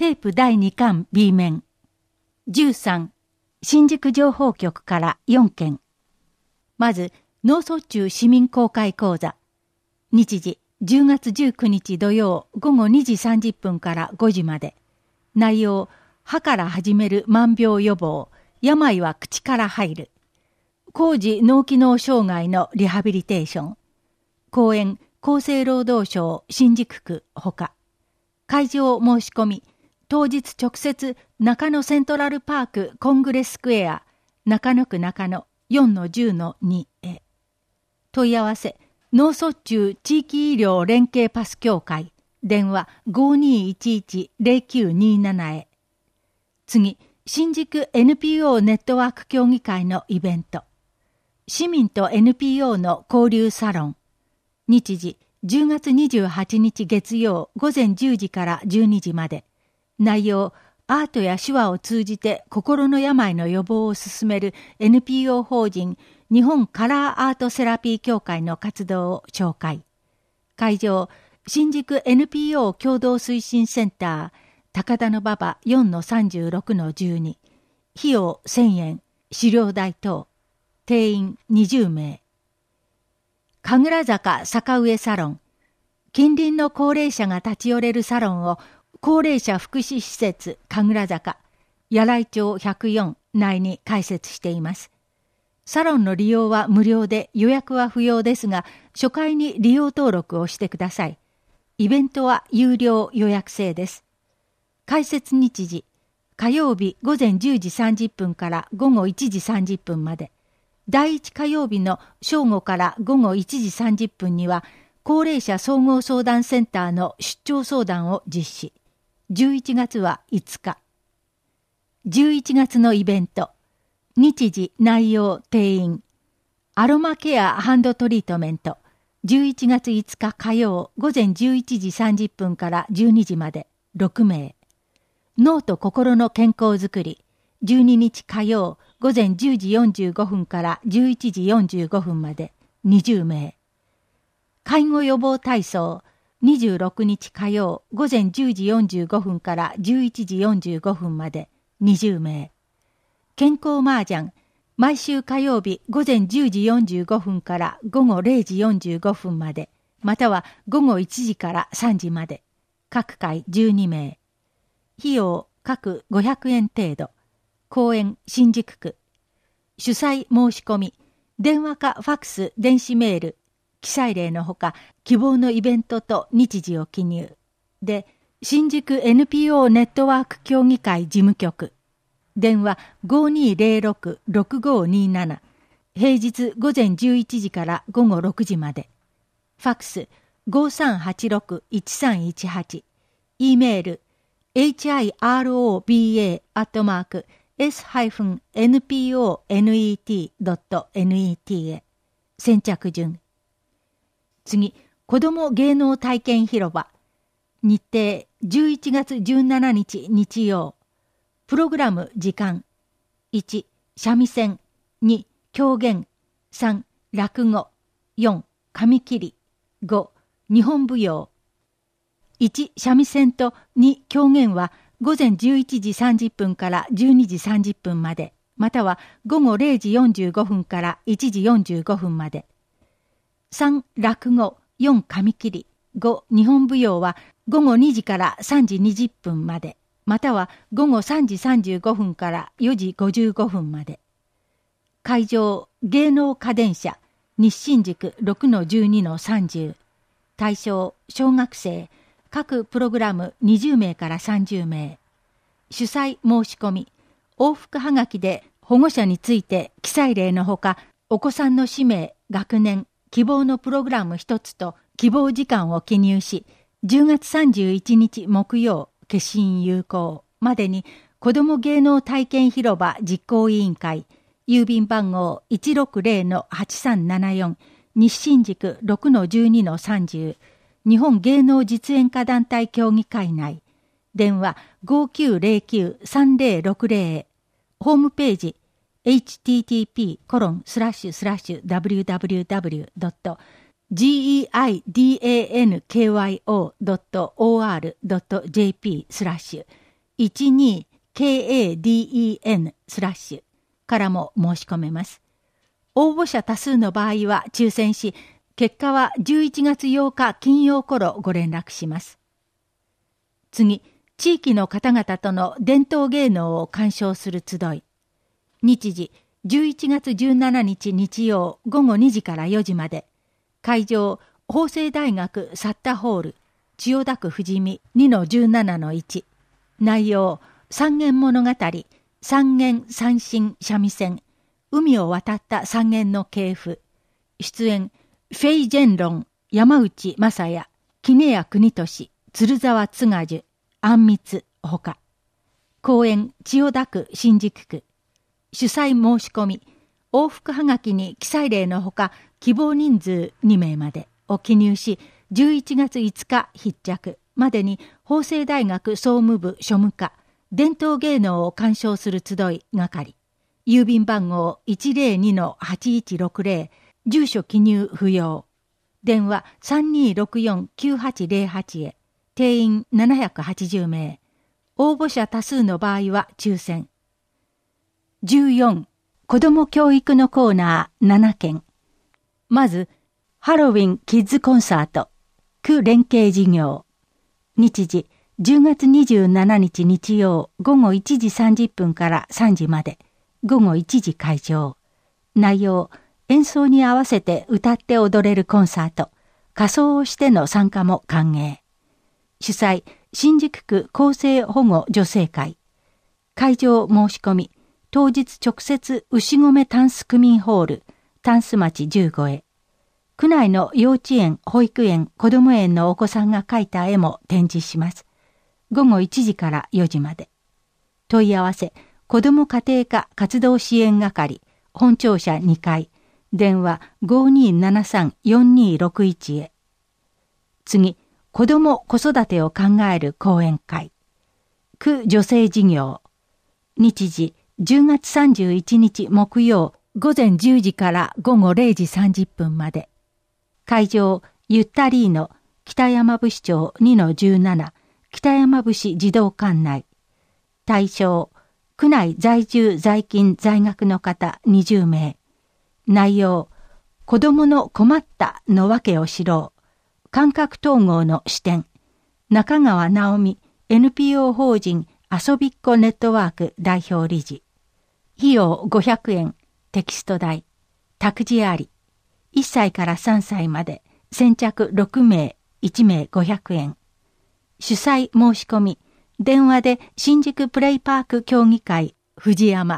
テープ第2巻 B 面。13、新宿情報局から4件。まず、脳卒中市民公開講座。日時、10月19日土曜午後2時30分から5時まで。内容、歯から始める万病予防。病は口から入る。高次脳機能障害のリハビリテーション。講演、厚生労働省新宿区ほか。会場申し込み。当日直接中野セントラルパークコングレススクエア中野区中野 4-10-2 へ。問い合わせ脳卒中地域医療連携パス協会電話 5211-0927 へ。次、新宿 NPO ネットワーク協議会のイベント。市民と NPO の交流サロン。日時10月28日月曜午前10時から12時まで。内容、アートや手話を通じて心の病の予防を進める NPO 法人日本カラーアートセラピー協会の活動を紹介。会場、新宿 NPO 共同推進センター、高田馬場 4-36-12。費用1000円、資料代等。定員20名。神楽坂坂上サロン。近隣の高齢者が立ち寄れるサロンを高齢者福祉施設神楽坂、柳井町104内に開設しています。サロンの利用は無料で予約は不要ですが、初回に利用登録をしてください。イベントは有料予約制です。開設日時、火曜日午前10時30分から午後1時30分まで。第1火曜日の正午から午後1時30分には、高齢者総合相談センターの出張相談を実施。11月は5日。11月のイベント。日時、内容、定員。アロマケアハンドトリートメント。11月5日火曜午前11時30分から12時まで。6名。脳と心の健康づくり。12日火曜午前10時45分から11時45分まで。20名。介護予防体操。26日火曜午前10時45分から11時45分まで20名。健康麻雀、毎週火曜日午前10時45分から午後0時45分まで、または午後1時から3時まで。各回12名。費用各500円程度。公園新宿区。主催申し込み、電話かファックス、電子メール、記載例のほか、希望のイベントと日時を記入。で、新宿 NPO ネットワーク協議会事務局。電話 5206-6527。平日午前11時から午後6時まで。ファックス 5386-1318。E メール hiroba-s-nponet.net へ。先着順。次、子ども芸能体験広場。日程、11月17日日曜。プログラム時間。1、三味線。2、狂言。3、落語。4、紙切り。5、日本舞踊。1、三味線と2、狂言は午前11時30分から12時30分まで、または午後0時45分から1時45分まで。3、落語。4、紙切り。5、日本舞踊は午後2時から3時20分まで、または午後3時35分から4時55分まで。会場、芸能家電車、日新宿 6-12-30。対象、小学生、各プログラム20名から30名。主催申し込み、往復はがきで保護者について記載例のほか、お子さんの氏名、学年、希望のプログラム一つと希望時間を記入し、10月31日木曜、消印有効までに子ども芸能体験広場実行委員会、郵便番号 160-8374、日新宿 6-12-30、日本芸能実演家団体協議会内、電話 5909-3060、ホームページhttp://www.geidankyo.or.jp/ 12kaden/ からも申し込めます。応募者多数の場合は抽選し、結果は11月8日金曜頃ご連絡します。次、地域の方々との伝統芸能を鑑賞する集い。日時、11月17日日曜午後2時から4時まで。会場、法政大学サッタホール、千代田区富士見 2-17-1。内容、三元物語、三元三神三味線、海を渡った三元の系譜。出演、フェイ・ジェンロン、山内正也、杵屋国俊、鶴沢津賀寿、安密ほか。公演、千代田区新宿区。主催申し込み、往復はがきに記載例のほか、希望人数2名までを記入し、11月5日必着までに法政大学総務部庶務課、伝統芸能を鑑賞する集い係。郵便番号 102-8160、住所記入不要。電話 3264-9808 へ。定員780名。応募者多数の場合は抽選。14、子ども教育のコーナー7件。まず、ハロウィンキッズコンサート、区連携事業。日時、10月27日日曜午後1時30分から3時まで。午後1時会場。内容、演奏に合わせて歌って踊れるコンサート。仮装をしての参加も歓迎。主催、新宿区厚生保護女性会。会場申し込み、当日直接牛込タンス区民ホール、タンス町15へ。区内の幼稚園、保育園、子ども園のお子さんが描いた絵も展示します。午後1時から4時まで。問い合わせ、子ども家庭科活動支援係、本庁舎2階、電話 5273-4261 へ。次、子ども子育てを考える講演会。区女性事業。日時、10月31日木曜午前10時から午後0時30分まで。会場、ゆったりーの北山伏町 2-17 北山伏児童館内。対象、区内在住在勤在学の方20名。内容、子どもの困ったの訳を知ろう。感覚統合の視点。中川直美 NPO 法人遊びっこネットワーク代表理事。費用500円。テキスト代。託児あり。1歳から3歳まで。先着6名。1名500円。主催申し込み。電話で新宿プレイパーク協議会藤山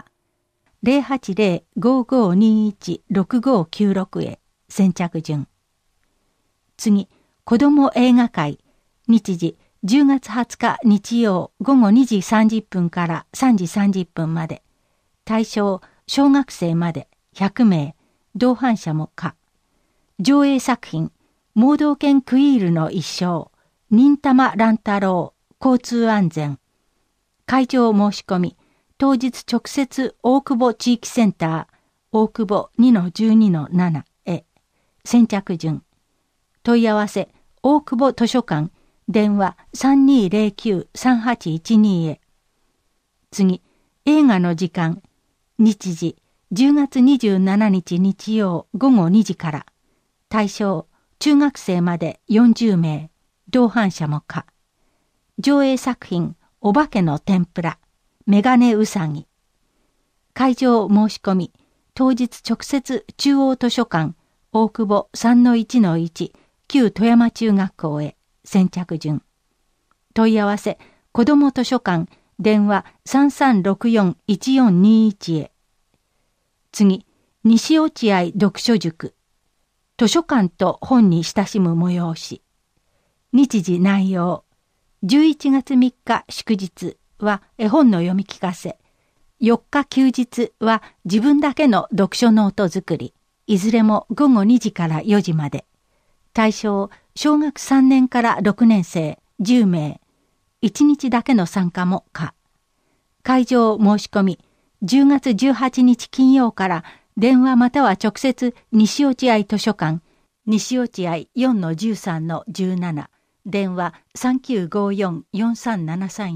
080-5521-6596 へ。先着順。次、子ども映画会。日時、10月20日日曜午後2時30分から3時30分まで。対象、小学生まで100名。同伴者も可。上映作品、盲導犬クイールの一生、忍たま乱太郎、交通安全。会場申し込み、当日直接大久保地域センター、大久保 2-12-7 へ。先着順。問い合わせ、大久保図書館、電話 3209-3812 へ。次、映画の時間。日時、10月27日日曜午後2時から。対象、中学生まで40名。同伴者も可。上映作品、お化けの天ぷら、メガネうさぎ。会場申し込み、当日直接中央図書館、大久保 3-1-1、旧富山中学校へ。先着順。問い合わせ、子ども図書館、電話 3364-1421 へ。次、西落合読書塾。図書館と本に親しむ催し。日時内容。11月3日祝日は絵本の読み聞かせ。4日休日は自分だけの読書ノート作り。いずれも午後2時から4時まで。対象、小学3年から6年生10名。1日だけの参加も可。会場申し込み、10月18日金曜から電話または直接西落合図書館、西落合 4-13-17、電話 3954-4373 へ。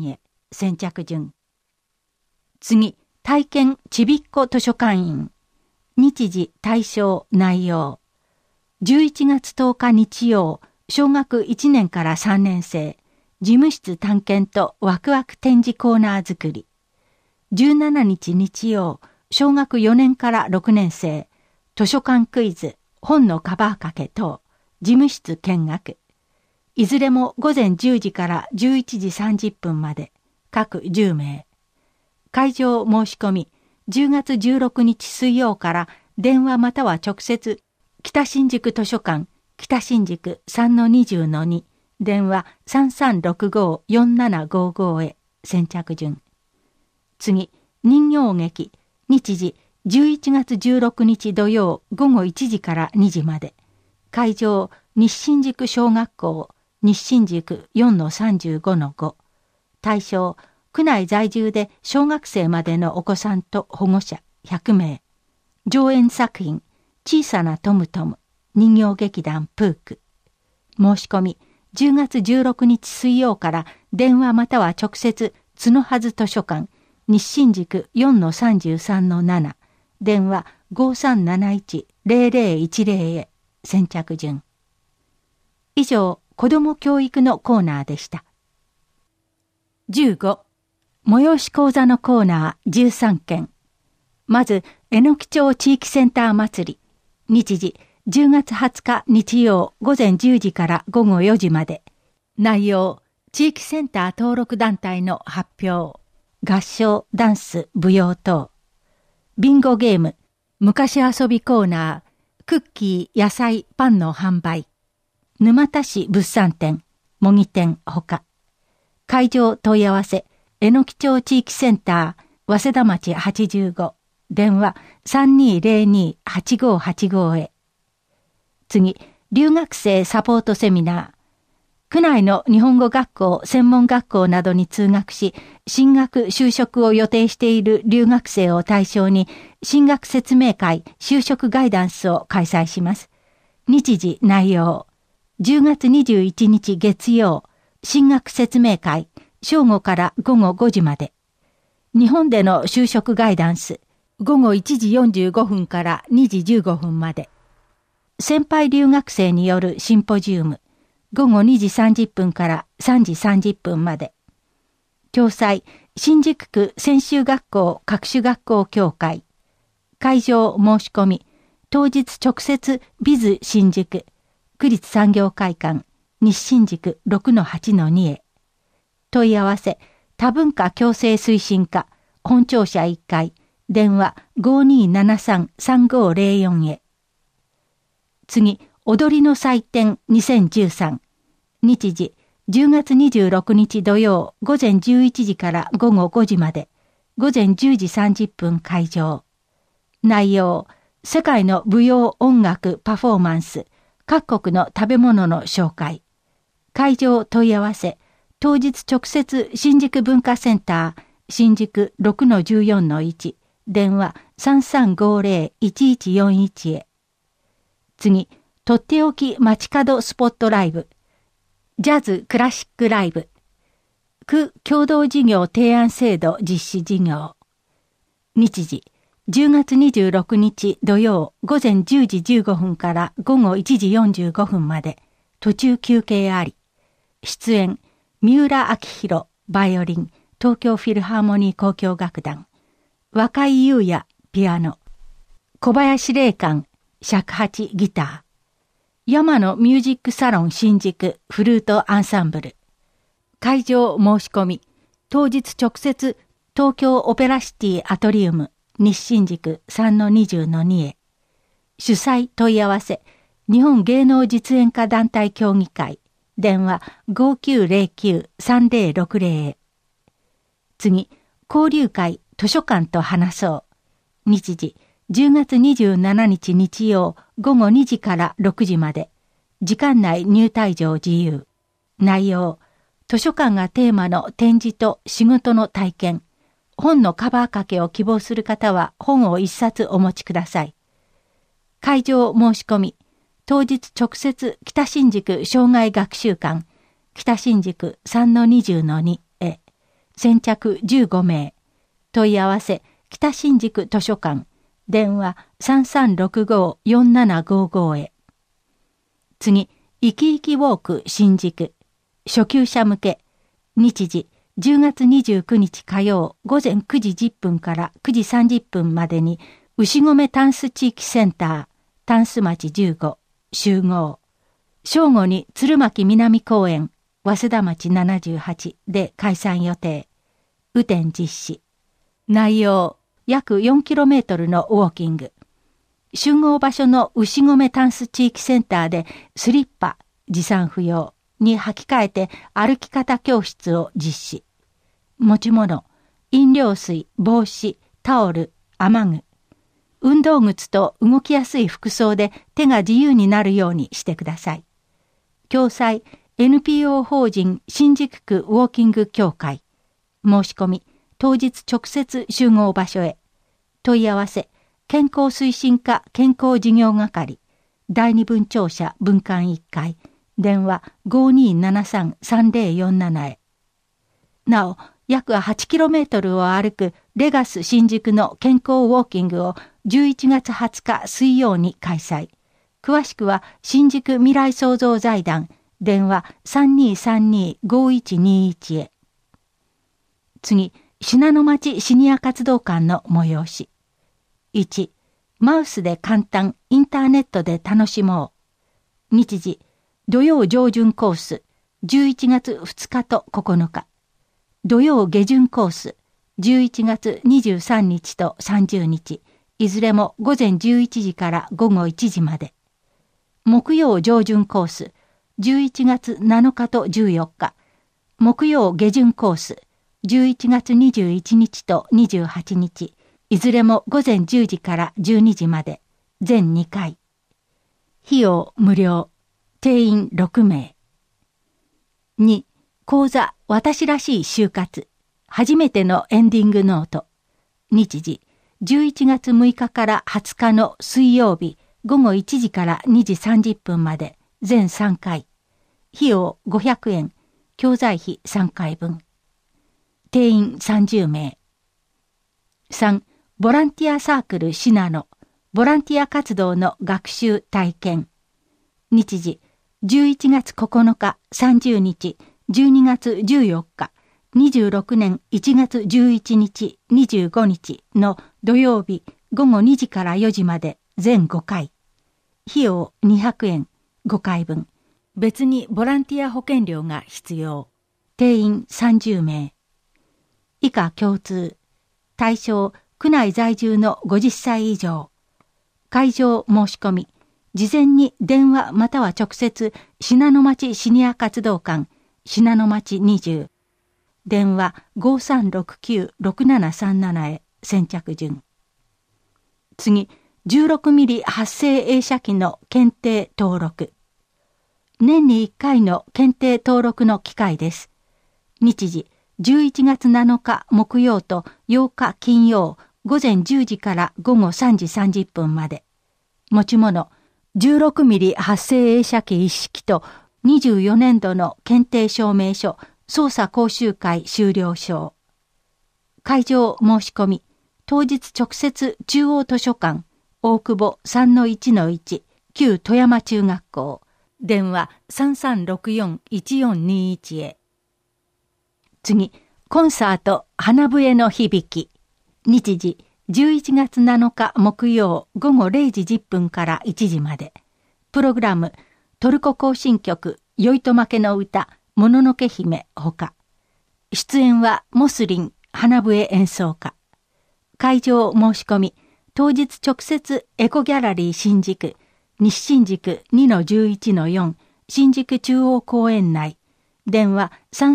先着順。次、体験ちびっこ図書館員。日時、対象、内容。11月10日日曜、小学1年から3年生、事務室探検とワクワク展示コーナー作り。17日日曜、小学4年から6年生、図書館クイズ、本のカバー掛け等、事務室見学。いずれも午前10時から11時30分まで、各10名。会場申し込み、10月16日水曜から電話または直接、北新宿図書館、北新宿 3-20-2、電話 3365-4755 へ先着順。次、人形劇、日時11月16日土曜午後1時から2時まで。会場、西新宿小学校、西新宿 4-35-5。対象、区内在住で小学生までのお子さんと保護者100名。上演作品、小さなトムトム、人形劇団プーク。申し込み、10月16日水曜から電話または直接、角はず図書館、西新宿 4-33-7、電話 5371-0010 へ先着順。以上、子ども教育のコーナーでした。15、催し講座のコーナー13件。まず、榎木町地域センター祭り。日時、10月20日日曜午前10時から午後4時まで。内容、地域センター登録団体の発表。合唱、ダンス、舞踊等。ビンゴゲーム、昔遊びコーナー、クッキー、野菜、パンの販売。沼田市物産展、模擬店ほか。会場問い合わせ、榎木町地域センター、早稲田町85、電話 3202-8585 へ。次、留学生サポートセミナー。区内の日本語学校、専門学校などに通学し、進学、就職を予定している留学生を対象に、進学説明会、就職ガイダンスを開催します。日時、内容。10月21日月曜、進学説明会、正午から午後5時まで。日本での就職ガイダンス、午後1時45分から2時15分まで。先輩留学生によるシンポジウム、午後2時30分から3時30分まで。共催、新宿区専修学校各種学校協会。会場申し込み、当日直接ビズ新宿、区立産業会館、西新宿 6-8-2 へ。問い合わせ、多文化共生推進課、本庁舎1階、電話 5273-3504 へ。次、踊りの祭典2013。日時、10月26日土曜午前11時から午後5時まで。午前10時30分会場。内容、世界の舞踊音楽パフォーマンス、各国の食べ物の紹介。会場問い合わせ、当日直接新宿文化センター、新宿 6-14-1、電話 3350-1141 へ。次、とっておき街角スポットライブ。ジャズクラシックライブ。区共同事業提案制度実施事業。日時、10月26日土曜午前10時15分から午後1時45分まで。途中休憩あり。出演、三浦明宏、バイオリン、東京フィルハーモニー交響楽団。若井優也、ピアノ。小林霊感、尺八、ギター。山野ミュージックサロン新宿フルートアンサンブル。会場申し込み。当日直接東京オペラシティアトリウム西新宿 3-20-2 へ。主催問い合わせ。日本芸能実演家団体協議会。電話 5909-3060 へ。次、交流会図書館と話そう。日時、10月27日日曜午後2時から6時まで。時間内入退場自由。内容、図書館がテーマの展示と仕事の体験。本のカバー掛けを希望する方は本を1冊お持ちください。会場申し込み。当日直接北新宿障害学習館、北新宿 3-20-2 へ。 先着15名。問い合わせ、北新宿図書館。電話 3365-4755 へ。次、いきいきウォーク新宿。初級者向け。日時、10月29日火曜午前9時10分から9時30分までに、牛込タンス地域センター、タンス町15、集合。正午に鶴巻南公園、早稲田町78で開催予定。雨天実施。内容、約 4km のウォーキング。集合場所の牛込タンス地域センターでスリッパ、持参不要に履き替えて歩き方教室を実施。持ち物、飲料水、帽子、タオル、雨具。運動靴と動きやすい服装で手が自由になるようにしてください。共催 NPO 法人新宿区ウォーキング協会。申し込み、当日直接集合場所へ。問い合わせ、健康推進課健康事業係。第二分庁舎分館1階。電話 5273-3047 へ。なお、約 8km を歩くレガス新宿の健康ウォーキングを11月20日水曜に開催。詳しくは新宿未来創造財団、電話 3232-5121 へ。次、信濃町シニア活動館の催し。1、マウスで簡単、インターネットで楽しもう。日時、土曜上旬コース、11月2日と9日。土曜下旬コース、11月23日と30日。いずれも午前11時から午後1時まで。木曜上旬コース、11月7日と14日。木曜下旬コース、11月21日と28日。いずれも午前10時から12時まで。全2回。費用無料。定員6名。2、講座私らしい就活。初めてのエンディングノート。日時、11月6日から20日の水曜日午後1時から2時30分まで全3回。費用500円。教材費3回分。定員30名。3、ボランティアサークル信濃。ボランティア活動の学習体験。日時、11月9日、30日、12月14日、26年1月11日、25日の土曜日午後2時から4時まで全5回。費用200円、5回分。別にボランティア保険料が必要。定員30名。以下共通。対象、区内在住の50歳以上。会場申し込み。事前に電話または直接、信濃町シニア活動館、信濃町20。電話 5369-6737 へ先着順。次、16ミリ発生映写機の検定登録。年に1回の検定登録の機会です。日時、11月7日木曜と8日金曜、午前10時から午後3時30分まで。持ち物、16ミリ発生映写機一式と24年度の検定証明書、捜査講習会終了証。会場申し込み、当日直接中央図書館、大久保 3-1-1、旧富山中学校。電話 3364-1421 へ。次、コンサート花笛の響き。日時、11月7日木曜午後0時10分から1時まで。プログラム、トルコ行進曲、よいとまけの歌、もののけ姫ほか。出演はモスリン、花笛演奏家。会場申し込み、当日直接エコギャラリー新宿、西新宿 2-11-4 新宿中央公園内。電話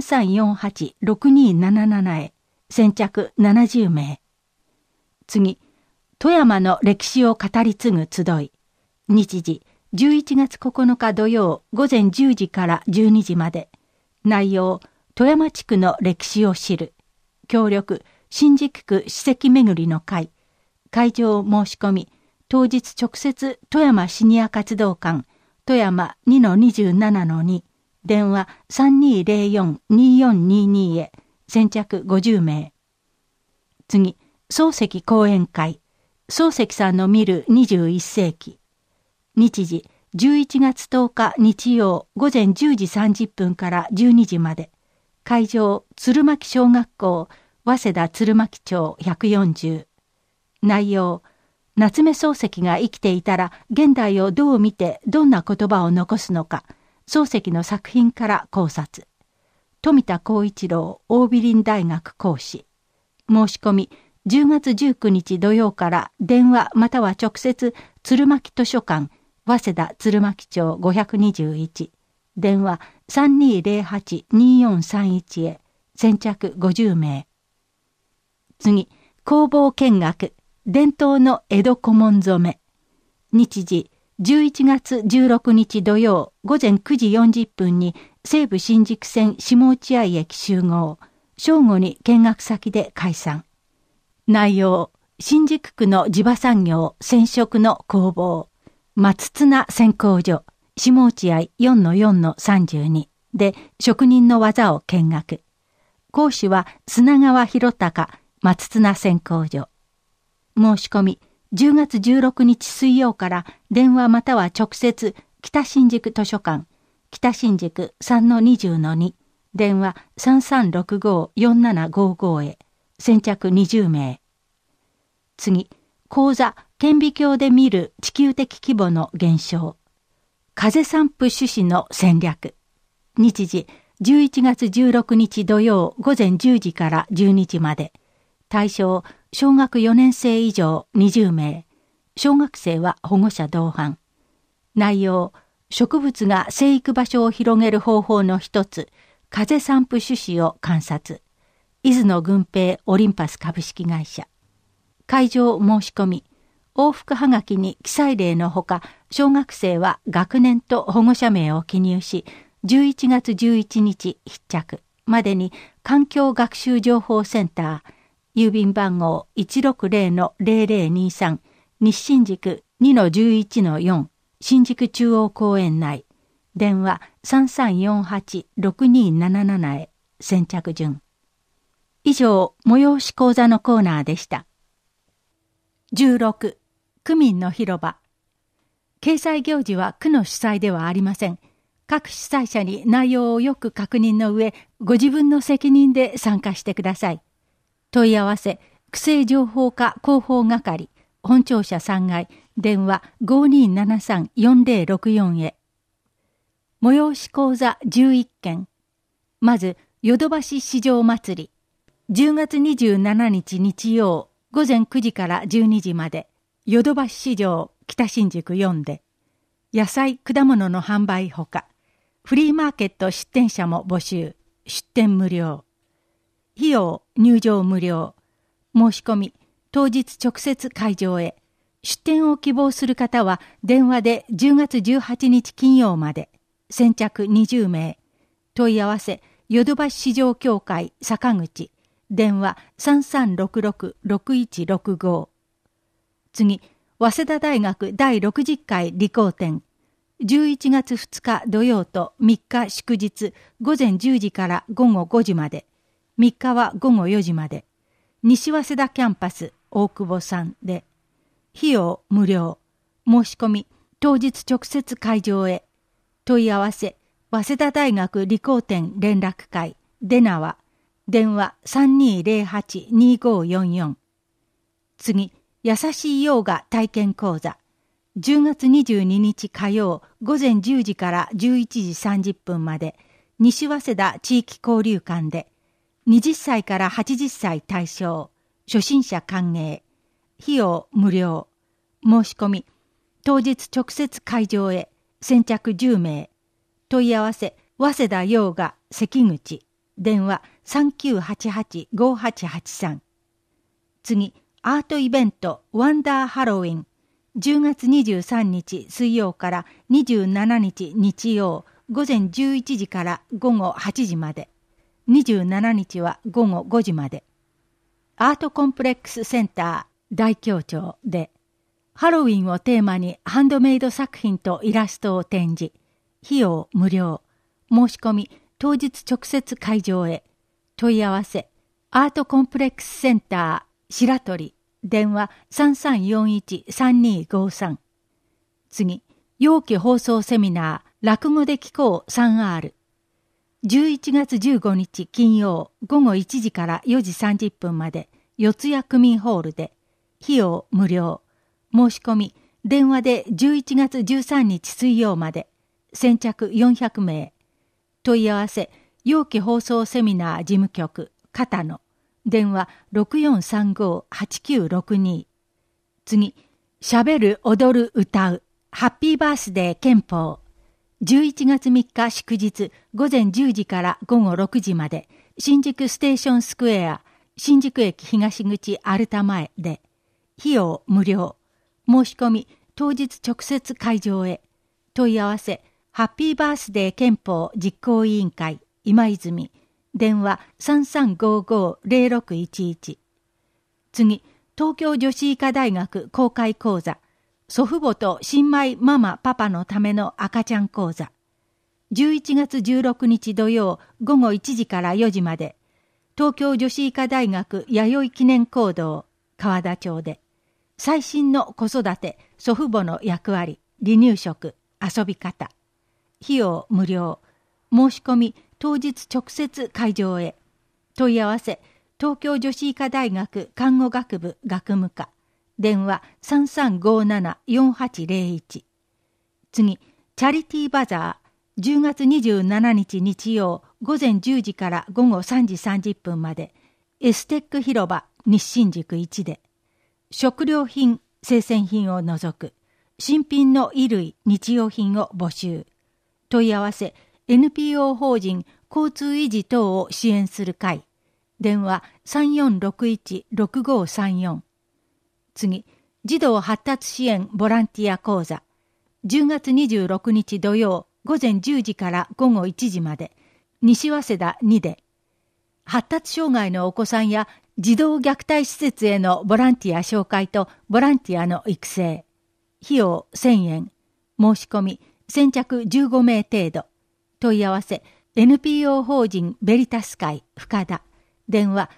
3348-6277 へ。先着70名。次、富山の歴史を語り継ぐ集い。日時、11月9日土曜午前10時から12時まで。内容、富山地区の歴史を知る。協力、新宿区史跡巡りの会。会場申し込み、当日直接富山シニア活動館、富山 2-27-2、電話 3204-2422 へ、 先着50名。次、漱石講演会。漱石さんの見る21世紀。日時、11月10日日曜午前10時30分から12時まで。会場、鶴巻小学校、早稲田鶴巻町140。内容、夏目漱石が生きていたら現代をどう見てどんな言葉を残すのか、漱石の作品から考察。富田浩一郎桜美林大学講師。申し込み、10月19日土曜から電話または直接鶴巻図書館、早稲田鶴巻町521。電話3208-2431へ。先着50名。次、工房見学。伝統の江戸小紋染め。日時、11月16日土曜午前9時40分に西武新宿線下落合駅集合。正午に見学先で解散。内容、新宿区の地場産業染色の工房、松綱染工所、下落合 4-4-32 で職人の技を見学。講師は砂川博隆松綱染工所。申し込み、10月16日水曜から電話または直接北新宿図書館、北新宿 3-20-2、電話3365-4755へ。先着20名。次、講座、顕微鏡で見る地球的規模の現象。風散布種子の戦略。日時、11月16日土曜午前10時から12時まで。対象、小学4年生以上20名。小学生は保護者同伴。内容、植物が生育場所を広げる方法の一つ、風散布種子を観察。出野郡平オリンパス株式会社。会場申し込み。往復はがきに記載例のほか、小学生は学年と保護者名を記入し、11月11日必着までに環境学習情報センター、郵便番号 160-0023 西新宿 2-11-4 新宿中央公園内。電話3348-6277へ。先着順。以上、催し講座のコーナーでした。16、区民の広場。掲載行事は区の主催ではありません。各主催者に内容をよく確認の上、ご自分の責任で参加してください。問い合わせ、区政情報課広報係、本庁舎3階、電話 5273-4064 へ。催し講座11件。まず、ヨドバシ市場祭り。10月27日日曜、午前9時から12時まで、ヨドバシ市場北新宿4で、野菜・果物の販売ほか、フリーマーケット出店者も募集、出店無料。費用、入場無料。申し込み、当日直接会場へ。出店を希望する方は、電話で10月18日金曜まで。先着20名。問い合わせ、ヨドバシ市場協会坂口。電話3366-6165。次、早稲田大学第60回理工展。11月2日土曜と3日祝日午前10時から午後5時まで。3日は午後4時まで。西早稲田キャンパス大久保さんで。費用無料。申し込み、当日直接会場へ。問い合わせ、早稲田大学理工展連絡会デナワ。電話3208-2544。次、優しいヨーガ体験講座。10月22日火曜午前10時から11時30分まで、西早稲田地域交流館で、20歳から80歳対象、初心者歓迎。費用無料。申し込み、当日直接会場へ。先着10名。問い合わせ、早稲田ヨーガ関口。電話3988-5883。次、アートイベントワンダーハロウィン。10月23日水曜から27日日曜午前11時から午後8時まで。27日は午後5時まで。アートコンプレックスセンター大京町で、ハロウィンをテーマにハンドメイド作品とイラストを展示。費用無料。申し込み、当日直接会場へ。 問い合わせアートコンプレックスセンター白鳥電話 3341-3253。 次、陽気放送セミナー落語で聞こう 3R。 11月15日金曜午後1時から4時30分まで四谷区民ホールで、費用無料。申し込み電話で11月13日水曜まで。先着400名。問い合わせ陽気放送セミナー事務局片野電話 6435-8962。 次、しゃべる踊る歌うハッピーバースデー憲法。11月3日祝日午前10時から午後6時まで、新宿ステーションスクエア新宿駅東口アルタ前で、費用無料。申し込み当日直接会場へ。問い合わせハッピーバースデー憲法実行委員会今泉電話 3355-0611。 次、東京女子医科大学公開講座祖父母と新米ママパパのための赤ちゃん講座。11月16日土曜午後1時から4時まで、東京女子医科大学弥生記念講堂川田町で、最新の子育て祖父母の役割離乳食遊び方。費用無料。申し込み当日直接会場へ。問い合わせ東京女子医科大学看護学部学務課電話 3357-4801。 次、チャリティーバザー10月27日日曜午前10時から午後3時30分まで、エステック広場西新宿1で、食料品生鮮品を除く新品の衣類日用品を募集。問い合わせ NPO 法人交通維持等を支援する会電話 3461-6534。 次、児童発達支援ボランティア講座10月26日土曜午前10時から午後1時まで、西早稲田2で、発達障害のお子さんや児童虐待施設へのボランティア紹介とボランティアの育成。費用1000円。申し込み先着15名程度。問い合わせ NPO 法人ベリタス会深田電話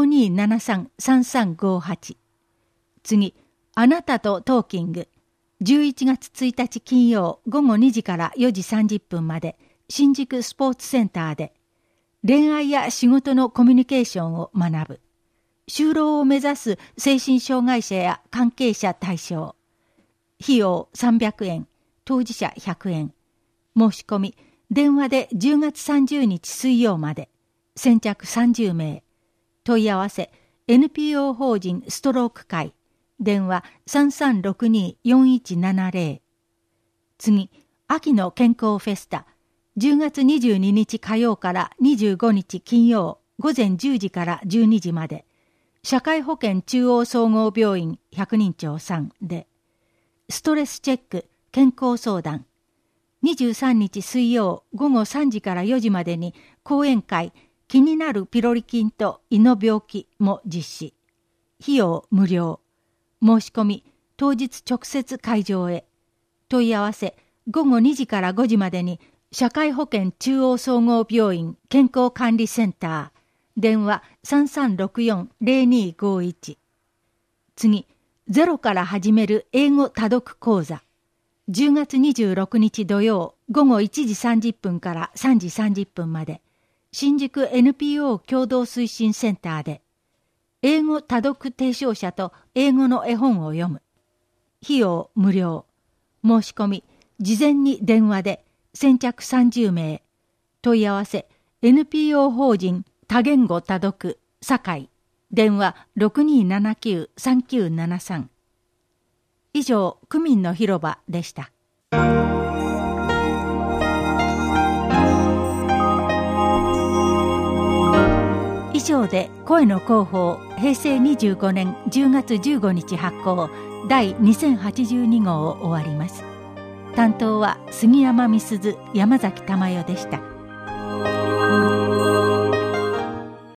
5273-3358。 次、あなたとトーキング11月1日金曜午後2時から4時30分まで、新宿スポーツセンターで、恋愛や仕事のコミュニケーションを学ぶ。就労を目指す精神障害者や関係者対象。費用300円。当事者100円。申し込み電話で10月30日水曜まで。先着30名。問い合わせ NPO 法人ストローク会電話 3362-4170。 次、秋の健康フェスタ10月22日火曜から25日金曜午前10時から12時まで、社会保険中央総合病院百人町3で、ストレスチェック健康相談23日水曜午後3時から4時までに講演会気になるピロリ菌と胃の病気も実施。費用無料。申し込み当日直接会場へ。問い合わせ午後2時から5時までに社会保険中央総合病院健康管理センター電話 3364-0251。 次、ゼロから始める英語多読講座10月26日土曜午後1時30分から3時30分まで、新宿 NPO 共同推進センターで、英語多読提唱者と英語の絵本を読む。費用無料。申し込み事前に電話で。先着30名。問い合わせ NPO 法人多言語多読堺電話 6279-3973。 以上、区民の広場でした。以上で声の広報平成25年10月15日発行第2082号を終わります。担当は杉山美鈴、山崎珠代でした。